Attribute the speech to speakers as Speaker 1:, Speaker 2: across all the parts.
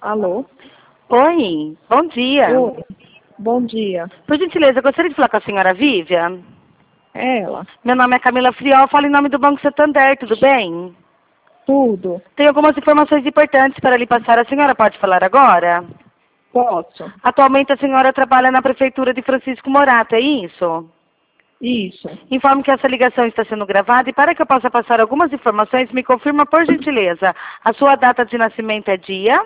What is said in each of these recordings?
Speaker 1: Alô?
Speaker 2: Oi, bom dia.
Speaker 1: Oi. Bom dia.
Speaker 2: Por gentileza, eu gostaria de falar com a senhora Vivian.
Speaker 1: É ela.
Speaker 2: Meu nome é Camila Friol, falo em nome do Banco Santander, tudo bem?
Speaker 1: Tudo.
Speaker 2: Tenho algumas informações importantes para lhe passar. A senhora pode falar agora?
Speaker 1: Posso?
Speaker 2: Atualmente a senhora trabalha na Prefeitura de Francisco Morato, é isso?
Speaker 1: Isso.
Speaker 2: Informo que essa ligação está sendo gravada e para que eu possa passar algumas informações, me confirma, por gentileza, a sua data de nascimento é dia?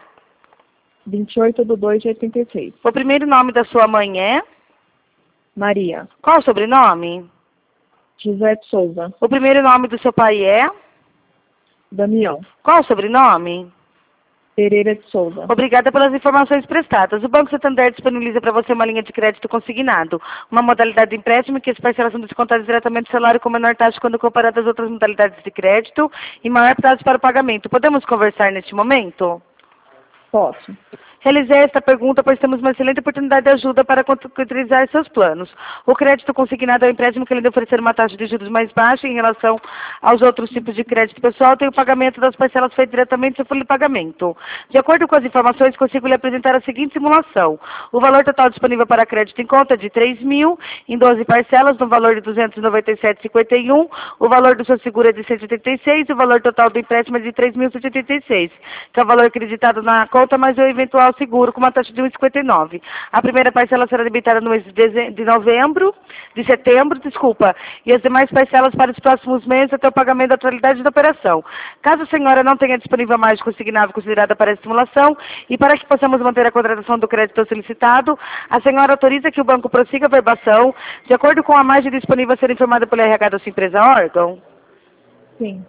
Speaker 1: 28/2/86.
Speaker 2: O primeiro nome da sua mãe é?
Speaker 1: Maria.
Speaker 2: Qual o sobrenome?
Speaker 1: José de Souza.
Speaker 2: O primeiro nome do seu pai é?
Speaker 1: Damião.
Speaker 2: Qual o sobrenome?
Speaker 1: Pereira de Souza.
Speaker 2: Obrigada pelas informações prestadas. O Banco Santander disponibiliza para você uma linha de crédito consignado, uma modalidade de empréstimo que as parcelas são descontadas diretamente do salário com menor taxa quando comparada às outras modalidades de crédito e maior prazo para o pagamento. Podemos conversar neste momento?
Speaker 1: Posso.
Speaker 2: Realizei esta pergunta, pois temos uma excelente oportunidade de ajuda para concretizar seus planos. O crédito consignado é um empréstimo que, além de oferecer uma taxa de juros mais baixa em relação aos outros tipos de crédito pessoal, tem o pagamento das parcelas feito diretamente sem folha de pagamento. De acordo com as informações, consigo lhe apresentar a seguinte simulação. O valor total disponível para crédito em conta é de 3 mil, em 12 parcelas, no valor de 297,51. O valor do seu seguro é de 186 e o valor total do empréstimo é de 3.186, que é o valor acreditado na conta, mais o eventual seguro com uma taxa de 1,59. A primeira parcela será debitada no mês de setembro, e as demais parcelas para os próximos meses até o pagamento da totalidade da operação. Caso a senhora não tenha disponível a margem consignável considerada para a estimulação e para que possamos manter a contratação do crédito solicitado, a senhora autoriza que o banco prossiga a verbação de acordo com a margem disponível a ser informada pelo RH da sua empresa órgão?
Speaker 1: Sim.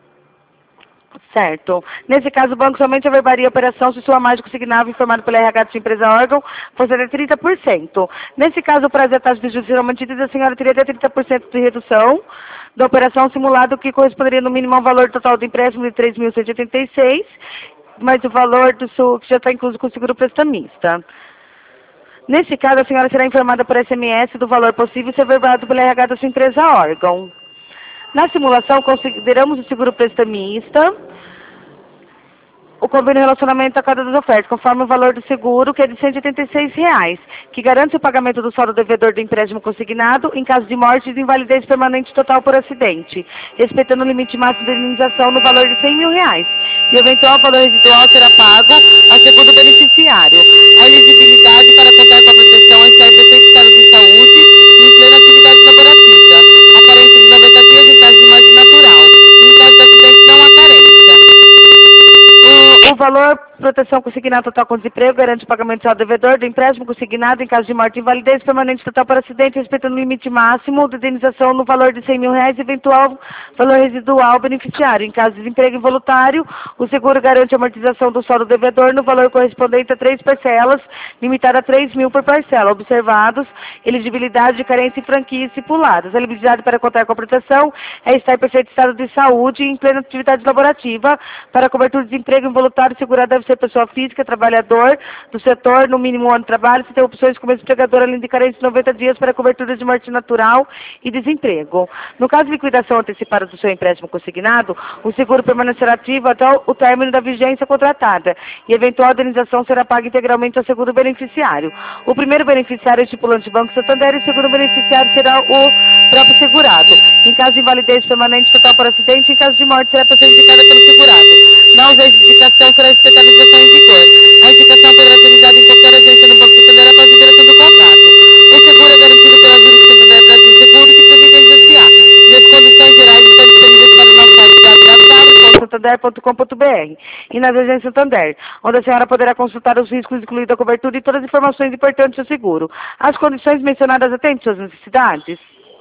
Speaker 2: Certo. Nesse caso, o banco somente averbaria a operação se sua margem consignável informada pela RH de sua empresa órgão fosse de 30%. Nesse caso, o prazo e a taxa de juros serão mantidos e a senhora teria até 30% de redução da operação simulada, o que corresponderia no mínimo ao valor total do empréstimo de 3.186, mais o valor do seu, que já está incluso com o seguro prestamista. Nesse caso, a senhora será informada por SMS do valor possível e ser averbado pela RH da sua empresa órgão. Na simulação, consideramos o seguro prestamista, o convênio relacionamento a cada das ofertas, conforme o valor do seguro, que é de R$ 186, que garante o pagamento do saldo devedor do empréstimo consignado em caso de morte e de invalidez permanente total por acidente, respeitando o limite máximo de indenização no valor de R$ 100 mil. E o eventual valor residual será pago ao segundo beneficiário. A elegibilidade para contar com a proteção é estar em perfeito estado de saúde e em plena atividade laborativa. A carência de 90 dias em caso de morte natural. Em caso de acidente, não há carência. O valor proteção consignada total com desemprego garante o pagamento ao devedor do empréstimo consignado em caso de morte e invalidez permanente total para acidente, respeitando o limite máximo de indenização no valor de R$ 100 mil e eventual valor residual ao beneficiário. Em caso de desemprego involuntário, o seguro garante a amortização do saldo devedor no valor correspondente a 3 parcelas, limitada a 3 mil por parcela. Observados elegibilidade de carência e franquia estipuladas. A elegibilidade para contar com a proteção é estar em perfeito estado de saúde e em plena atividade laborativa. Para cobertura de desemprego involuntário, o segurado deve ser pessoa física, trabalhador do setor, no mínimo um ano de trabalho, se tem opções como empregador, além de carência de 90 dias para cobertura de morte natural e desemprego. No caso de liquidação antecipada do seu empréstimo consignado, o seguro permanecerá ativo até o término da vigência contratada e eventual indenização será paga integralmente ao seguro beneficiário. O primeiro beneficiário é o estipulante Banco Santander e o segundo beneficiário será o próprio segurado. Em caso de invalidez permanente total por acidente, em caso de morte será a pessoa indicada pelo segurado. Na ausência de indicação, será respeitada a legislação em vigor. A indicação poderá ser usada em qualquer agência no Banco Santander após a liberação do contrato. O seguro é garantido pela Juros Santander Brasil Seguro, que Previdência S.A. E as condições gerais estão disponíveis para o nosso site www.santander.com.br e nas agências Santander, onde a senhora poderá consultar os riscos, incluindo a cobertura e todas as informações importantes do seguro. As condições mencionadas atendem suas necessidades?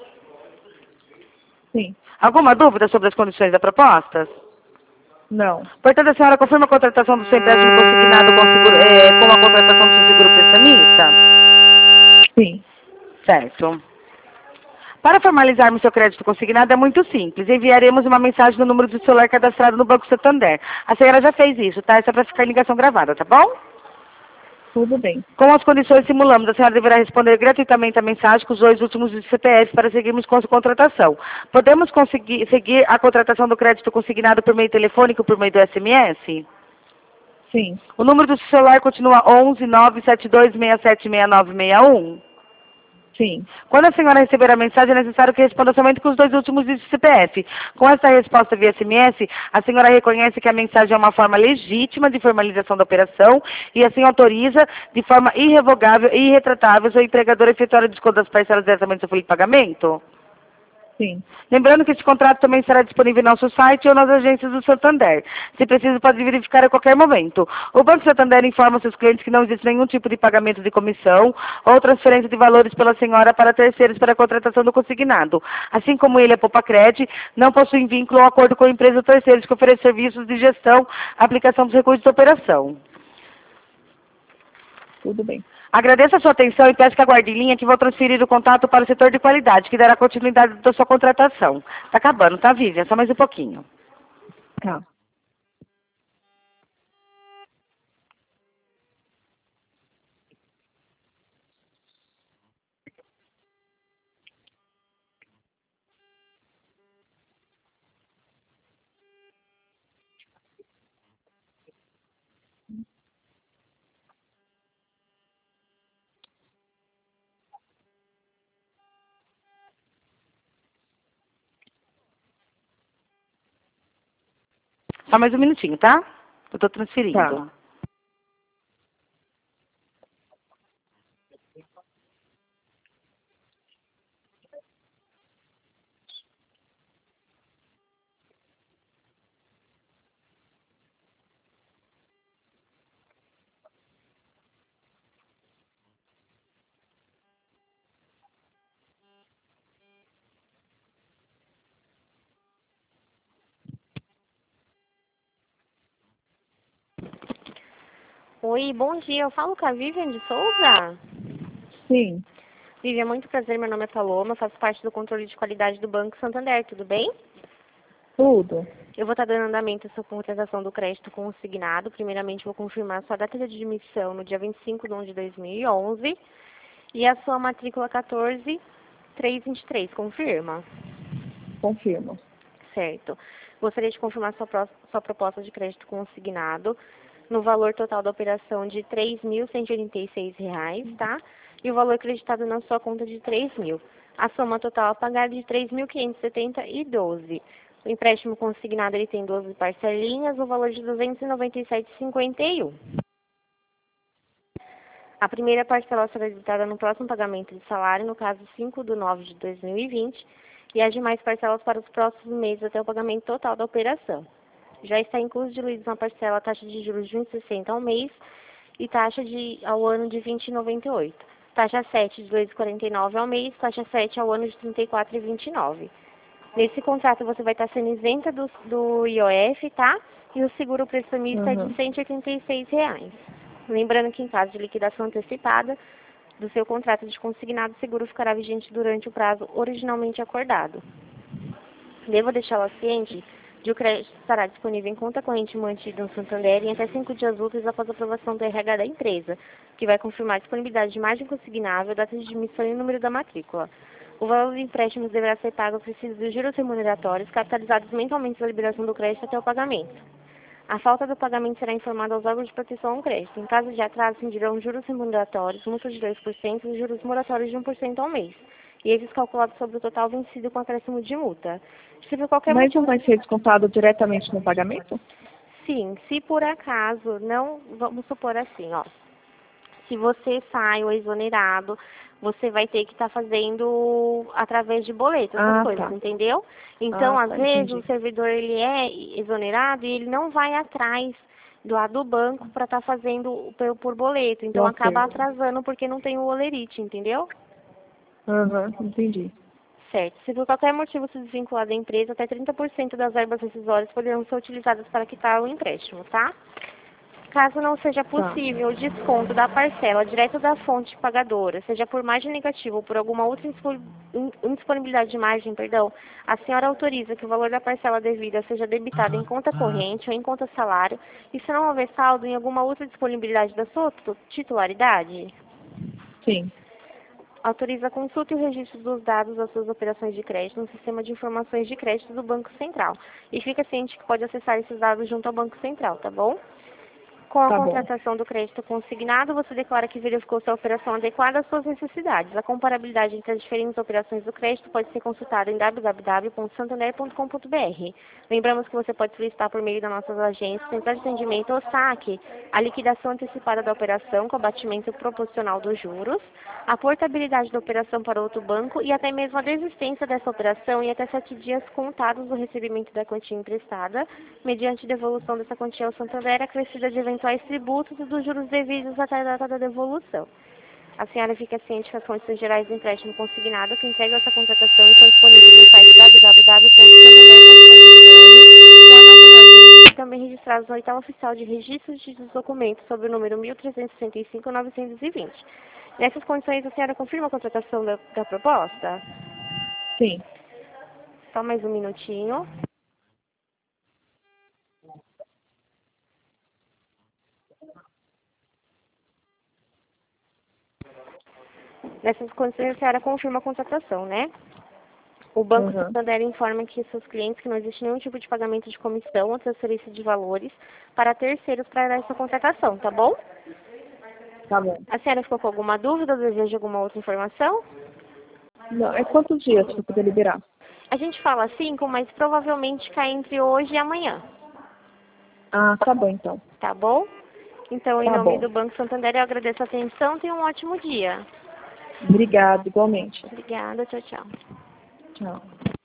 Speaker 1: Sim.
Speaker 2: Alguma dúvida sobre as condições da proposta?
Speaker 1: Não.
Speaker 2: Portanto, a senhora confirma a contratação do seu empréstimo consignado com a contratação do seu seguro prestamista?
Speaker 1: Sim.
Speaker 2: Certo. Para formalizarmos seu crédito consignado é muito simples. Enviaremos uma mensagem no número do celular cadastrado no Banco Santander. A senhora já fez isso, tá? É só para ficar em ligação gravada, tá bom?
Speaker 1: Tudo bem.
Speaker 2: Com as condições simulamos, a senhora deverá responder gratuitamente a mensagem com os 2 últimos do CPF para seguirmos com a sua contratação. Podemos seguir a contratação do crédito consignado por meio telefônico ou por meio do SMS?
Speaker 1: Sim.
Speaker 2: O número do seu celular continua 11 972676961?
Speaker 1: Sim.
Speaker 2: Quando a senhora receber a mensagem, é necessário que responda somente com os 2 últimos dígitos do CPF. Com essa resposta via SMS, a senhora reconhece que a mensagem é uma forma legítima de formalização da operação e assim autoriza, de forma irrevogável e irretratável, seu empregador a efetuar o desconto das parcelas diretamente do seu folha de pagamento?
Speaker 1: Sim.
Speaker 2: Lembrando que esse contrato também será disponível no nosso site ou nas agências do Santander. Se preciso, pode verificar a qualquer momento. O Banco Santander informa seus clientes que não existe nenhum tipo de pagamento de comissão ou transferência de valores pela senhora para terceiros para a contratação do consignado. Assim como ele, a Popacred, não possui vínculo ou acordo com a empresa ou terceiros que oferece serviços de gestão, aplicação dos recursos da operação.
Speaker 1: Tudo bem.
Speaker 2: Agradeço a sua atenção e peço que aguarde em linha que vou transferir o contato para o setor de qualidade, que dará continuidade da sua contratação. Está acabando, tá, Vivian? Só mais um pouquinho.
Speaker 1: Tá.
Speaker 2: Só mais um minutinho, tá? Eu estou
Speaker 1: Tá.
Speaker 2: transferindo.
Speaker 3: Oi, bom dia. Eu falo com a Vivian de Souza.
Speaker 1: Sim.
Speaker 3: Vivian, muito prazer. Meu nome é Paloma. Faço parte do controle de qualidade do Banco Santander. Tudo bem?
Speaker 1: Tudo.
Speaker 3: Eu vou estar dando andamento à sua contratação do crédito consignado. Primeiramente, vou confirmar a sua data de admissão no dia 25 de 2011 e a sua matrícula 14323. Confirma?
Speaker 1: Confirmo.
Speaker 3: Certo. Gostaria de confirmar sua proposta de crédito consignado no valor total da operação de R$ 3.186, tá? E o valor acreditado na sua conta de R$ 3.000. A soma total a pagar é de R$ 3.570,12. O empréstimo consignado ele tem 12 parcelinhas, o valor de R$ 297,51. A primeira parcela será debitada no próximo pagamento de salário, no caso 5/9/2020, e as demais parcelas para os próximos meses até o pagamento total da operação. Já está incluso diluídos na parcela a taxa de juros de 20,60 ao mês e taxa ao ano de 20,98. Taxa 7 de 2,49 ao mês, taxa 7 ao ano de 34,29. Nesse contrato você vai estar sendo isenta do IOF, tá? E o seguro prestamista é de
Speaker 1: Uhum.
Speaker 3: R$ 186. Lembrando que em caso de liquidação antecipada do seu contrato de consignado, o seguro ficará vigente durante o prazo originalmente acordado. Devo deixá-la ciente de que o crédito estará disponível em conta corrente mantida no Santander em até 5 dias úteis após a aprovação do RH da empresa, que vai confirmar a disponibilidade de margem consignável, data de admissão e número da matrícula. O valor dos empréstimos deverá ser pago preciso dos juros remuneratórios, capitalizados mensalmente da liberação do crédito até o pagamento. A falta do pagamento será informada aos órgãos de proteção ao crédito. Em caso de atraso, incidirão juros remuneratórios, multa de 2% e juros moratórios de 1% ao mês. E eles calculados sobre o total vencido com acréscimo de multa. Se por qualquer
Speaker 1: Mas não
Speaker 3: motivo...
Speaker 1: vai ser descontado diretamente no pagamento?
Speaker 3: Sim, se por acaso, não, vamos supor assim, ó. Se você sai ou é exonerado, você vai ter que estar fazendo através de boleto, essas
Speaker 1: Ah,
Speaker 3: coisas,
Speaker 1: tá.
Speaker 3: entendeu? Então, às
Speaker 1: Tá,
Speaker 3: vezes, o
Speaker 1: entendi.
Speaker 3: servidor ele é exonerado e ele não vai atrás do banco para estar fazendo por boleto.
Speaker 1: Do
Speaker 3: Então, acaba
Speaker 1: acerto.
Speaker 3: atrasando porque não tem o olerite, entendeu?
Speaker 1: Aham, entendi.
Speaker 3: Certo. Se por qualquer motivo se desvincular da empresa, até 30% das verbas rescisórias poderão ser utilizadas para quitar o empréstimo, tá? Caso não seja
Speaker 1: Tá.
Speaker 3: possível o desconto da parcela direto da fonte pagadora, seja por margem negativa ou por alguma outra indisponibilidade de margem, perdão, a senhora autoriza que o valor da parcela devida seja debitado em conta corrente ou em conta salário, e se não houver saldo em alguma outra disponibilidade da sua titularidade?
Speaker 1: Sim.
Speaker 3: Autoriza a consulta e o registro dos dados das suas operações de crédito no sistema de informações de crédito do Banco Central. E fica ciente que pode acessar esses dados junto ao Banco Central, tá bom? Com a
Speaker 1: Tá bom.
Speaker 3: contratação do crédito consignado, você declara que verificou se a operação adequada às suas necessidades. A comparabilidade entre as diferentes operações do crédito pode ser consultada em www.santander.com.br. Lembramos que você pode solicitar por meio das nossas agências, centrais de atendimento ou saque, a liquidação antecipada da operação com abatimento proporcional dos juros, a portabilidade da operação para outro banco e até mesmo a desistência dessa operação em até 7 dias contados do recebimento da quantia emprestada, mediante devolução dessa quantia ao Santander, acrescida de eventuais tributos e dos juros devidos até a data da devolução. A senhora fica ciente que as condições gerais do empréstimo consignado que integram essa contratação estão disponíveis no site www.santander.com.br, tornam-se agências e também registrados no oitavo oficial de registros de documentos sobre o número 1365-920. Nessas condições, a senhora confirma a contratação da proposta?
Speaker 1: Sim.
Speaker 3: Só mais um minutinho. Nessas condições, a senhora confirma a contratação, né? O Banco Santander informa que seus clientes que não existe nenhum tipo de pagamento de comissão ou transferência de valores para terceiros para essa contratação, tá bom?
Speaker 1: Tá bom.
Speaker 3: A senhora ficou com alguma dúvida ou deseja alguma outra informação?
Speaker 1: Não, é quantos dias para poder liberar?
Speaker 3: A gente fala 5, mas provavelmente cai entre hoje e amanhã,
Speaker 1: Ah, tá bom então.
Speaker 3: tá bom? Então, em
Speaker 1: Tá
Speaker 3: nome
Speaker 1: bom.
Speaker 3: do Banco Santander, eu agradeço a atenção. Tenha um ótimo dia.
Speaker 1: Obrigada, igualmente.
Speaker 3: Obrigada, tchau, tchau.
Speaker 1: Tchau.